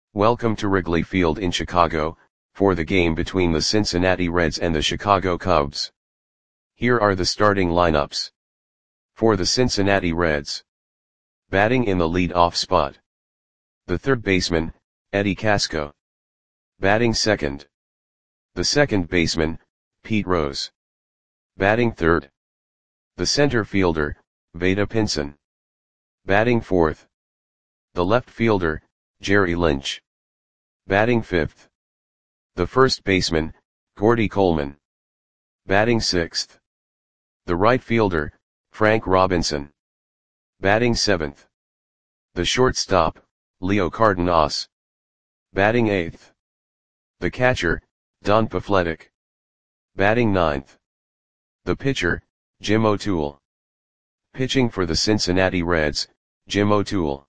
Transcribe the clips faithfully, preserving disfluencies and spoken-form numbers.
Welcome to Wrigley Field in Chicago, for the game between the Cincinnati Reds and the Chicago Cubs. Here are the starting lineups. For the Cincinnati Reds. Batting in the lead-off spot. The third baseman, Eddie Casco. Batting second. The second baseman, Pete Rose. Batting third. The center fielder, Vada Pinson. Batting fourth. The left fielder, Jerry Lynch. Batting fifth. The first baseman, Gordy Coleman. Batting sixth. The right fielder, Frank Robinson. Batting seventh. The shortstop, Leo Cardenas. Batting eighth. The catcher, Don Pafletic. Batting ninth. The pitcher, Jim O'Toole. Pitching for the Cincinnati Reds, Jim O'Toole.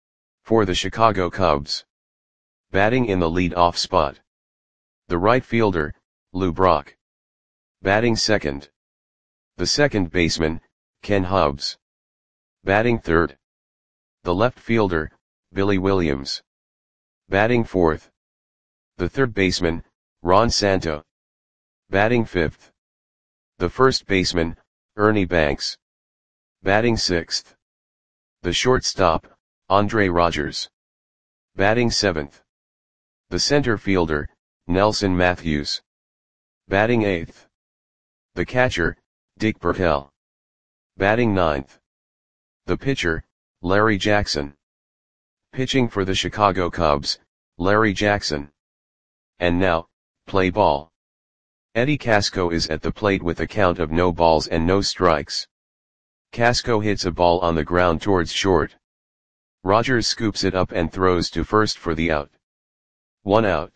For the Chicago Cubs. Batting in the lead-off spot. The right fielder, Lou Brock. Batting second. The second baseman, Ken Hubbs. Batting third. The left fielder, Billy Williams. Batting fourth. The third baseman, Ron Santo. Batting fifth. The first baseman, Ernie Banks. Batting sixth. The shortstop, Andre Rogers. Batting seventh. The center fielder, Nelson Matthews. Batting eighth. The catcher, Dick Bertel. Batting ninth. The pitcher, Larry Jackson. Pitching for the Chicago Cubs, Larry Jackson. And now, play ball. Eddie Casco is at the plate with a count of no balls and no strikes. Casco hits a ball on the ground towards short. Rogers scoops it up and throws to first for the out. One out.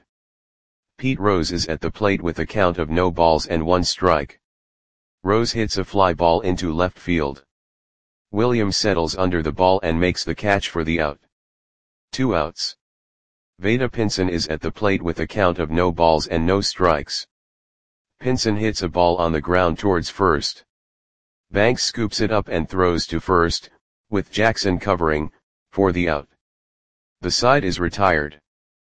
Pete Rose is at the plate with a count of no balls and one strike. Rose hits a fly ball into left field. Williams settles under the ball and makes the catch for the out. Two outs. Vada Pinson is at the plate with a count of no balls and no strikes. Pinson hits a ball on the ground towards first. Banks scoops it up and throws to first, with Jackson covering, for the out. The side is retired.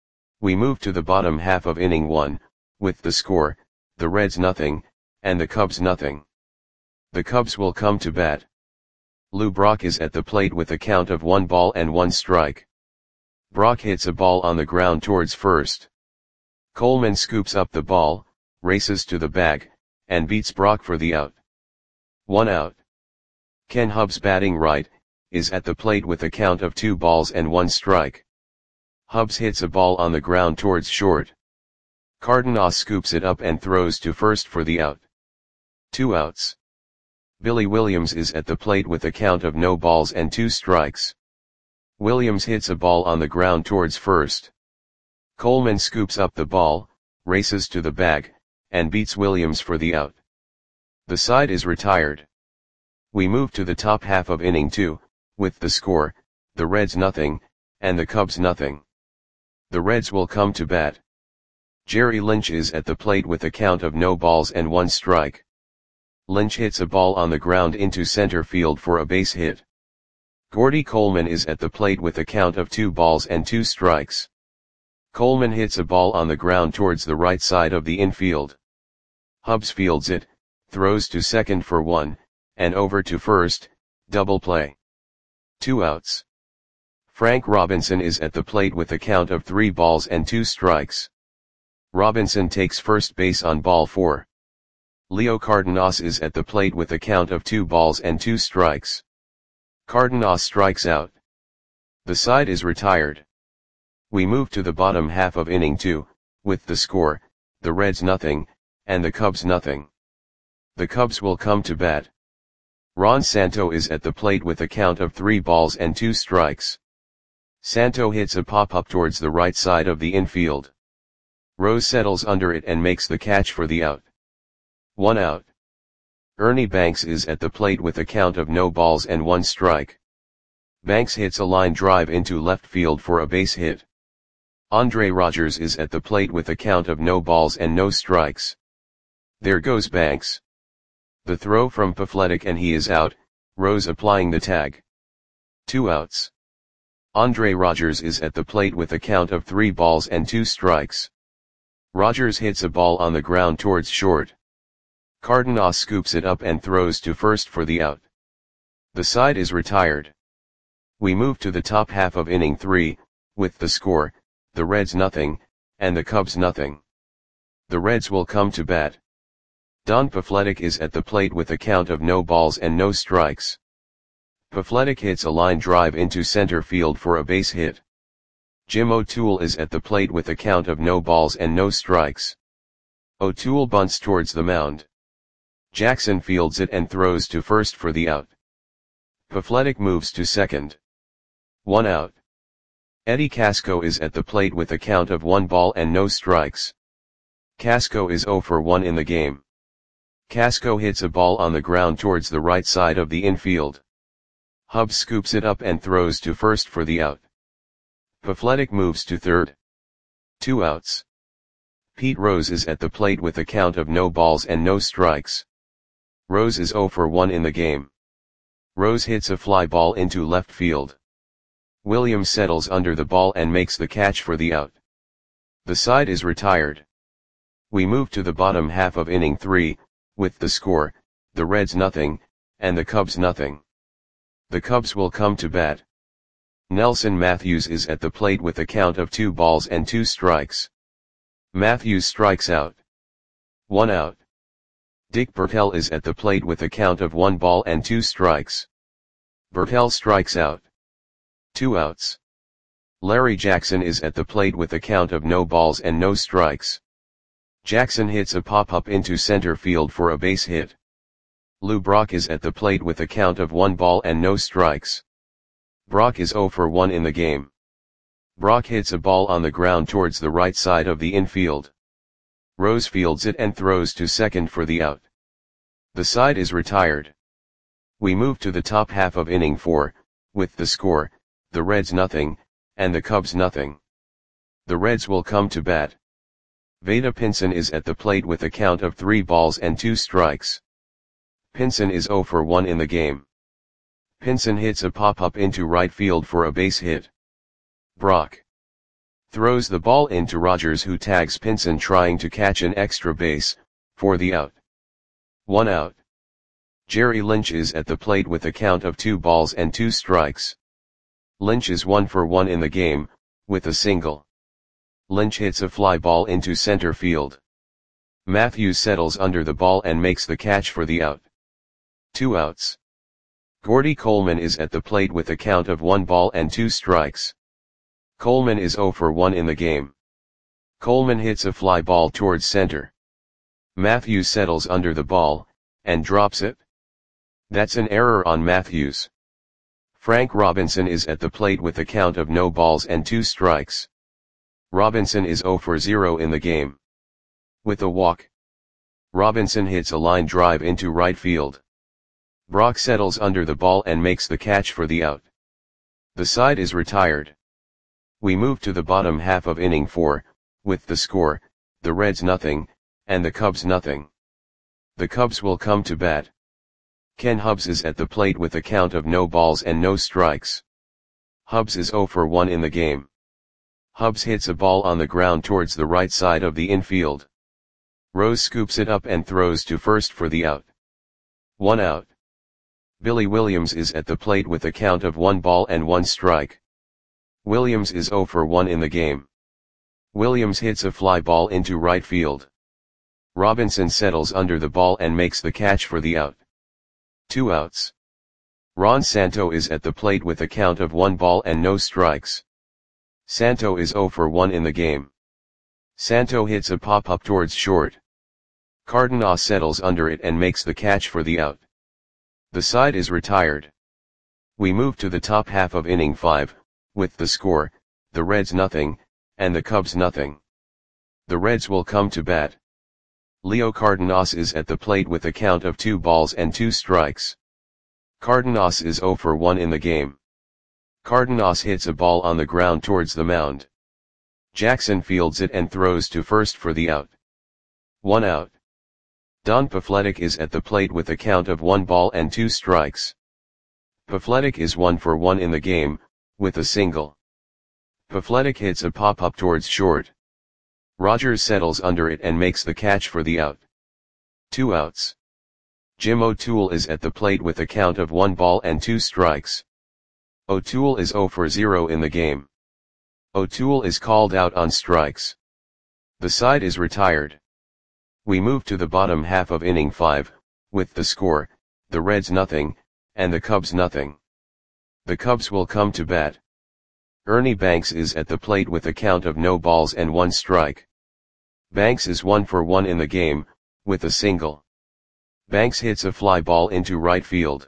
We move to the bottom half of inning one, with the score, the Reds nothing, and the Cubs nothing. The Cubs will come to bat. Lou Brock is at the plate with a count of one ball and one strike. Brock hits a ball on the ground towards first. Coleman scoops up the ball, races to the bag, and beats Brock for the out. One out. Ken Hubbs, batting right, is at the plate with a count of two balls and one strike. Hubbs hits a ball on the ground towards short. Cardenas scoops it up and throws to first for the out. Two outs. Billy Williams is at the plate with a count of no balls and two strikes. Williams hits a ball on the ground towards first. Coleman scoops up the ball, races to the bag, and beats Williams for the out. The side is retired. We move to the top half of inning two, with the score, the Reds nothing, and the Cubs nothing. The Reds will come to bat. Jerry Lynch is at the plate with a count of no balls and one strike. Lynch hits a ball on the ground into center field for a base hit. Gordy Coleman is at the plate with a count of two balls and two strikes. Coleman hits a ball on the ground towards the right side of the infield. Hubbs fields it, throws to second for one, and over to first, double play. Two outs. Frank Robinson is at the plate with a count of three balls and two strikes. Robinson takes first base on ball four. Leo Cardenas is at the plate with a count of two balls and two strikes. Cardenas strikes out. The side is retired. We move to the bottom half of inning two, with the score, the Reds nothing, and the Cubs nothing. The Cubs will come to bat. Ron Santo is at the plate with a count of three balls and two strikes. Santo hits a pop-up towards the right side of the infield. Rose settles under it and makes the catch for the out. One out. Ernie Banks is at the plate with a count of no balls and one strike. Banks hits a line drive into left field for a base hit. Andre Rogers is at the plate with a count of no balls and no strikes. There goes Banks. The throw from Pafletic and he is out, Rose applying the tag. Two outs. Andre Rogers is at the plate with a count of three balls and two strikes. Rogers hits a ball on the ground towards short. Cardenas scoops it up and throws to first for the out. The side is retired. We move to the top half of inning three, with the score, the Reds nothing, and the Cubs nothing. The Reds will come to bat. Don Pafletic is at the plate with a count of no balls and no strikes. Pafletic hits a line drive into center field for a base hit. Jim O'Toole is at the plate with a count of no balls and no strikes. O'Toole bunts towards the mound. Jackson fields it and throws to first for the out. Pafletic moves to second. One out. Eddie Casco is at the plate with a count of one ball and no strikes. Casco is zero for one in the game. Casco hits a ball on the ground towards the right side of the infield. Hubbs scoops it up and throws to first for the out. Pafletic moves to third. Two outs. Pete Rose is at the plate with a count of no balls and no strikes. Rose is zero for one in the game. Rose hits a fly ball into left field. Williams settles under the ball and makes the catch for the out. The side is retired. We move to the bottom half of inning three, with the score, the Reds nothing, and the Cubs nothing. The Cubs will come to bat. Nelson Matthews is at the plate with a count of two balls and two strikes. Matthews strikes out. One out. Dick Bertel is at the plate with a count of one ball and two strikes. Bertel strikes out. Two outs. Larry Jackson is at the plate with a count of no balls and no strikes. Jackson hits a pop-up into center field for a base hit. Lou Brock is at the plate with a count of one ball and no strikes. Brock is zero for one in the game. Brock hits a ball on the ground towards the right side of the infield. Rose fields it and throws to second for the out. The side is retired. We move to the top half of inning four, with the score, the Reds nothing, and the Cubs nothing. The Reds will come to bat. Vada Pinson is at the plate with a count of three balls and two strikes. Pinson is zero for one in the game. Pinson hits a pop-up into right field for a base hit. Brock throws the ball into Rogers, who tags Pinson trying to catch an extra base, for the out. One out. Jerry Lynch is at the plate with a count of two balls and two strikes. Lynch is one for one in the game, with a single. Lynch hits a fly ball into center field. Matthews settles under the ball and makes the catch for the out. Two outs. Gordy Coleman is at the plate with a count of one ball and two strikes. Coleman is zero for one in the game. Coleman hits a fly ball towards center. Matthews settles under the ball, and drops it. That's an error on Matthews. Frank Robinson is at the plate with a count of no balls and two strikes. Robinson is zero for zero in the game. With a walk, Robinson hits a line drive into right field. Brock settles under the ball and makes the catch for the out. The side is retired. We move to the bottom half of inning four, with the score, the Reds nothing, and the Cubs nothing. The Cubs will come to bat. Ken Hubbs is at the plate with a count of no balls and no strikes. Hubbs is zero for one in the game. Hubbs hits a ball on the ground towards the right side of the infield. Rose scoops it up and throws to first for the out. One out. Billy Williams is at the plate with a count of one ball and one strike. Williams is zero for one in the game. Williams hits a fly ball into right field. Robinson settles under the ball and makes the catch for the out. Two outs. Ron Santo is at the plate with a count of one ball and no strikes. Santo is zero for one in the game. Santo hits a pop-up towards short. Cardenas settles under it and makes the catch for the out. The side is retired. We move to the top half of inning five, with the score, the Reds nothing, and the Cubs nothing. The Reds will come to bat. Leo Cardenas is at the plate with a count of two balls and two strikes. Cardenas is zero for one in the game. Cardenas hits a ball on the ground towards the mound. Jackson fields it and throws to first for the out. One out. Don Pafletic is at the plate with a count of one ball and two strikes. Pafletic is one for one in the game, with a single. Pafletic hits a pop-up towards short. Rogers settles under it and makes the catch for the out. Two outs. Jim O'Toole is at the plate with a count of one ball and two strikes. O'Toole is zero for zero in the game. O'Toole is called out on strikes. The side is retired. We move to the bottom half of inning five, with the score, the Reds nothing, and the Cubs nothing. The Cubs will come to bat. Ernie Banks is at the plate with a count of no balls and one strike. Banks is one for one in the game, with a single. Banks hits a fly ball into right field.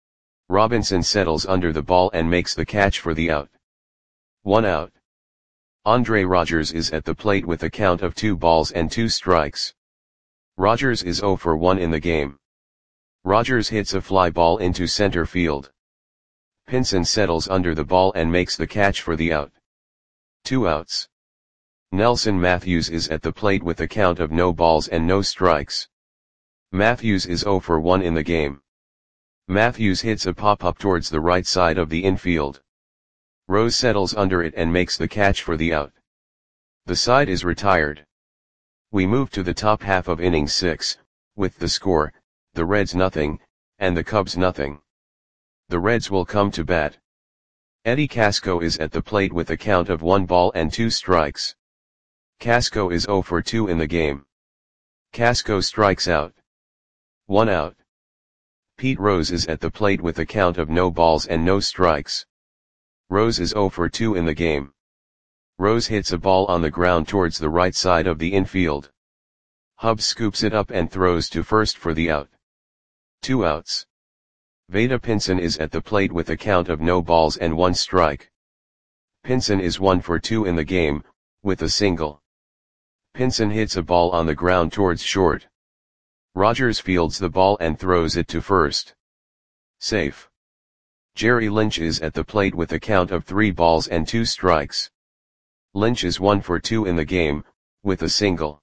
Robinson settles under the ball and makes the catch for the out. One out. Andre Rogers is at the plate with a count of two balls and two strikes. Rogers is zero for one in the game. Rogers hits a fly ball into center field. Pinson settles under the ball and makes the catch for the out. Two outs. Nelson Matthews is at the plate with a count of no balls and no strikes. Matthews is zero for one in the game. Matthews hits a pop-up towards the right side of the infield. Rose settles under it and makes the catch for the out. The side is retired. We move to the top half of inning six, with the score, the Reds nothing, and the Cubs nothing. The Reds will come to bat. Eddie Casco is at the plate with a count of one ball and two strikes. Casco is zero for two in the game. Casco strikes out. One out. Pete Rose is at the plate with a count of no balls and no strikes. Rose is zero for two in the game. Rose hits a ball on the ground towards the right side of the infield. Hubbs scoops it up and throws to first for the out. Two outs. Vada Pinson is at the plate with a count of no balls and one strike. Pinson is one for two in the game, with a single. Pinson hits a ball on the ground towards short. Rogers fields the ball and throws it to first. Safe. Jerry Lynch is at the plate with a count of three balls and two strikes. Lynch is one for two in the game, with a single.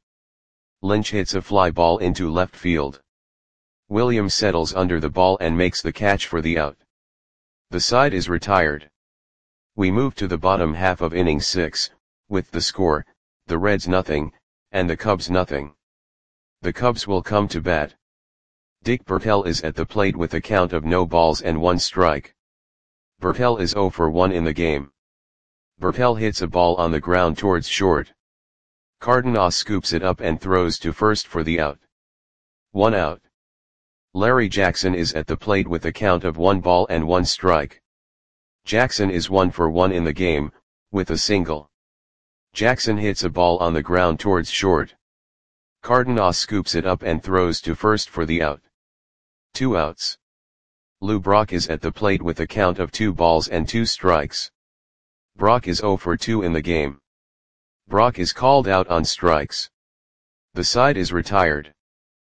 Lynch hits a fly ball into left field. Williams settles under the ball and makes the catch for the out. The side is retired. We move to the bottom half of inning six, with the score, the Reds nothing, and the Cubs nothing. The Cubs will come to bat. Dick Bertel is at the plate with a count of no balls and one strike. Bertel is zero for one in the game. Bertel hits a ball on the ground towards short. Cardenas scoops it up and throws to first for the out. One out. Larry Jackson is at the plate with a count of one ball and one strike. Jackson is one for one in the game, with a single. Jackson hits a ball on the ground towards short. Cardenas scoops it up and throws to first for the out. Two outs. Lou Brock is at the plate with a count of two balls and two strikes. Brock is zero for two in the game. Brock is called out on strikes. The side is retired.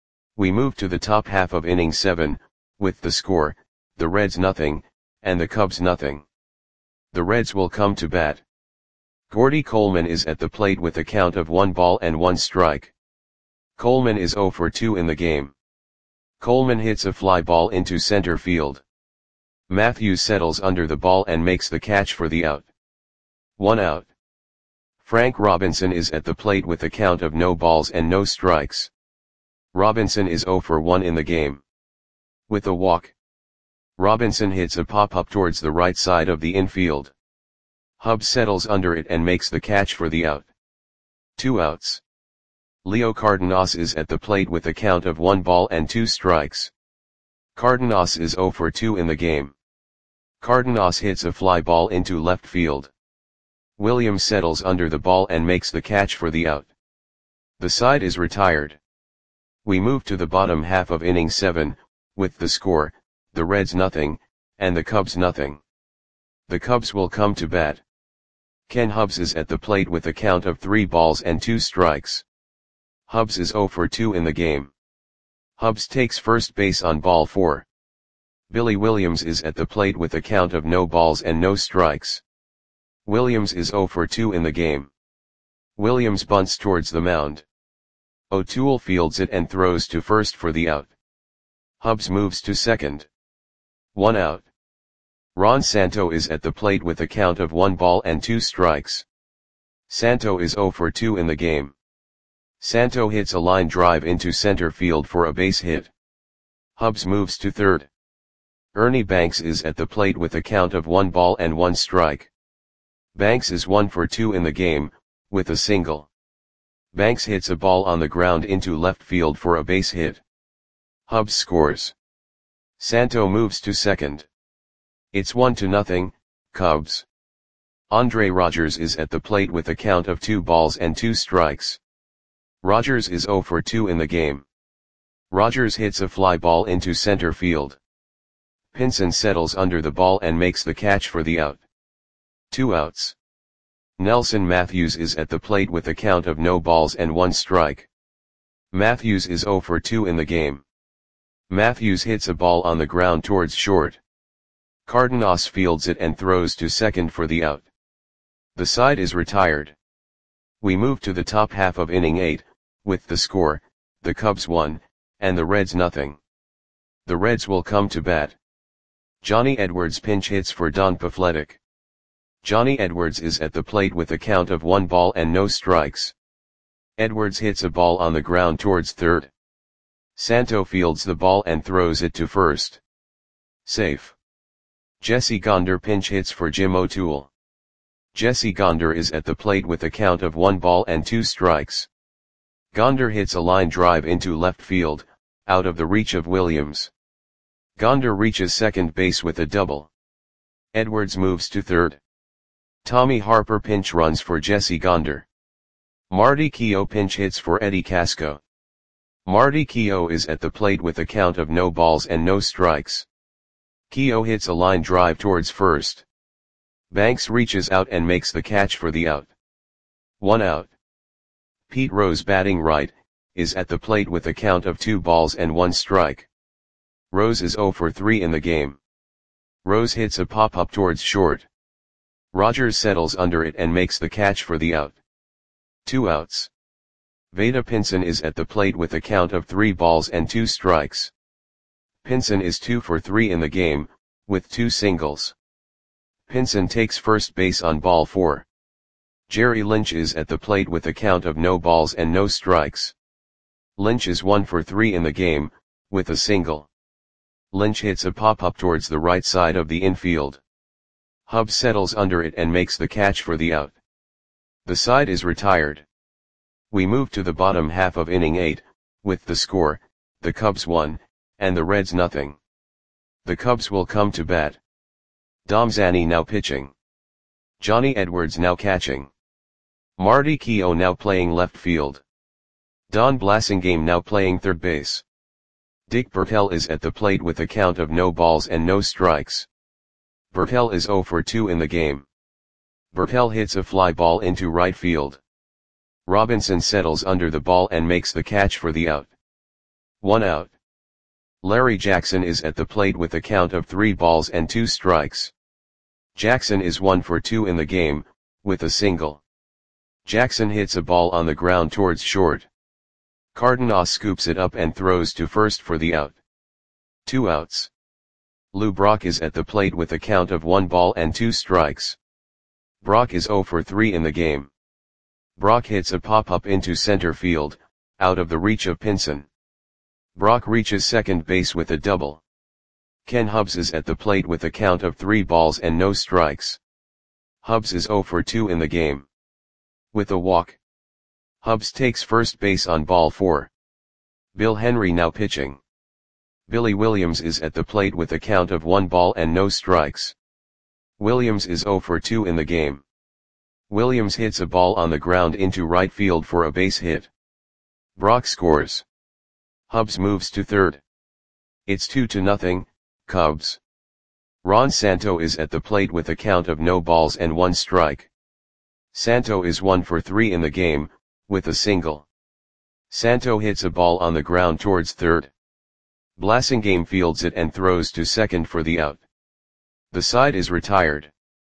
We move to the top half of inning seven, with the score, the Reds nothing, and the Cubs nothing. The Reds will come to bat. Gordy Coleman is at the plate with a count of one ball and one strike. Coleman is zero for two in the game. Coleman hits a fly ball into center field. Matthews settles under the ball and makes the catch for the out. One out. Frank Robinson is at the plate with a count of no balls and no strikes. Robinson is zero for one in the game. With a walk. Robinson hits a pop-up towards the right side of the infield. Hubbs settles under it and makes the catch for the out. Two outs. Leo Cardenas is at the plate with a count of one ball and two strikes. Cardenas is zero for two in the game. Cardenas hits a fly ball into left field. Williams settles under the ball and makes the catch for the out. The side is retired. We move to the bottom half of inning seven, with the score, the Reds nothing, and the Cubs nothing. The Cubs will come to bat. Ken Hubbs is at the plate with a count of three balls and two strikes. Hubbs is zero for two in the game. Hubbs takes first base on ball four. Billy Williams is at the plate with a count of no balls and no strikes. Williams is zero for two in the game. Williams bunts towards the mound. O'Toole fields it and throws to first for the out. Hubbs moves to second. One out. Ron Santo is at the plate with a count of one ball and two strikes. Santo is zero for two in the game. Santo hits a line drive into center field for a base hit. Hubbs moves to third. Ernie Banks is at the plate with a count of one ball and one strike. Banks is one for two in the game, with a single. Banks hits a ball on the ground into left field for a base hit. Hubbs scores. Santo moves to second. It's one to nothing, Cubs. Andre Rogers is at the plate with a count of two balls and two strikes. Rogers is zero for two in the game. Rogers hits a fly ball into center field. Pinson settles under the ball and makes the catch for the out. Two outs. Nelson Matthews is at the plate with a count of no balls and one strike. Matthews is zero for two in the game. Matthews hits a ball on the ground towards short. Cardenas fields it and throws to second for the out. The side is retired. We move to the top half of inning eight, with the score, the Cubs one, and the Reds nothing. The Reds will come to bat. Johnny Edwards pinch hits for Don Pafletic. Johnny Edwards is at the plate with a count of one ball and no strikes. Edwards hits a ball on the ground towards third. Santo fields the ball and throws it to first. Safe. Jesse Gonder pinch hits for Jim O'Toole. Jesse Gonder is at the plate with a count of one ball and two strikes. Gonder hits a line drive into left field, out of the reach of Williams. Gonder reaches second base with a double. Edwards moves to third. Tommy Harper pinch runs for Jesse Gonder. Marty Keough pinch hits for Eddie Casco. Marty Keough is at the plate with a count of no balls and no strikes. Keough hits a line drive towards first. Banks reaches out and makes the catch for the out. One out. Pete Rose batting right, is at the plate with a count of two balls and one strike. Rose is zero for three in the game. Rose hits a pop-up towards short. Rogers settles under it and makes the catch for the out. Two outs. Vada Pinson is at the plate with a count of three balls and two strikes. Pinson is two for three in the game, with two singles. Pinson takes first base on ball four. Jerry Lynch is at the plate with a count of no balls and no strikes. Lynch is one for three in the game, with a single. Lynch hits a pop-up towards the right side of the infield. Hubbs settles under it and makes the catch for the out. The side is retired. We move to the bottom half of inning eight, with the score, the Cubs one, and the Reds nothing. The Cubs will come to bat. Dom Zanni now pitching. Johnny Edwards now catching. Marty Keough now playing left field. Don Blasingame now playing third base. Dick Bertel is at the plate with a count of no balls and no strikes. Bertel is zero for two in the game. Bertel hits a fly ball into right field. Robinson settles under the ball and makes the catch for the out. One out. Larry Jackson is at the plate with a count of three balls and two strikes. Jackson is one for two in the game, with a single. Jackson hits a ball on the ground towards short. Cardenas scoops it up and throws to first for the out. Two outs. Lou Brock is at the plate with a count of one ball and two strikes. Brock is zero for three in the game. Brock hits a pop-up into center field, out of the reach of Pinson. Brock reaches second base with a double. Ken Hubbs is at the plate with a count of three balls and no strikes. Hubbs is zero for two in the game. With a walk. Hubbs takes first base on ball four. Bill Henry now pitching. Billy Williams is at the plate with a count of one ball and no strikes. Williams is zero for two in the game. Williams hits a ball on the ground into right field for a base hit. Brock scores. Hubbs moves to third. It's two to nothing, Cubs. Ron Santo is at the plate with a count of no balls and one strike. Santo is one for three in the game, with a single. Santo hits a ball on the ground towards third. Blasingame fields it and throws to second for the out. The side is retired.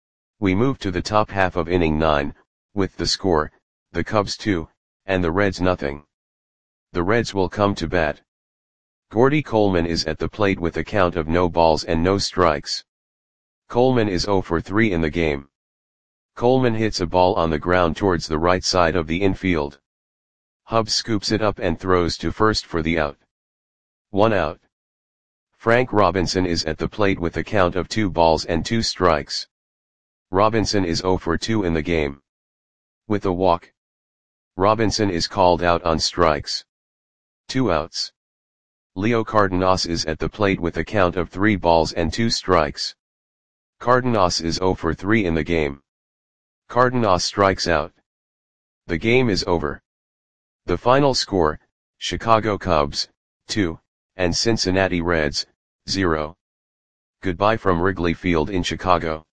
We move to the top half of inning nine, with the score, the Cubs two, and the Reds nothing. The Reds will come to bat. Gordy Coleman is at the plate with a count of no balls and no strikes. Coleman is zero for three in the game. Coleman hits a ball on the ground towards the right side of the infield. Hubbs scoops it up and throws to first for the out. One out. Frank Robinson is at the plate with a count of two balls and two strikes. Robinson is zero for two in the game. With a walk, Robinson is called out on strikes. Two outs. Leo Cardenas is at the plate with a count of three balls and two strikes. Cardenas is zero for three in the game. Cardenas strikes out. The game is over. The final score, Chicago Cubs, two, and Cincinnati Reds, zero. Goodbye from Wrigley Field in Chicago.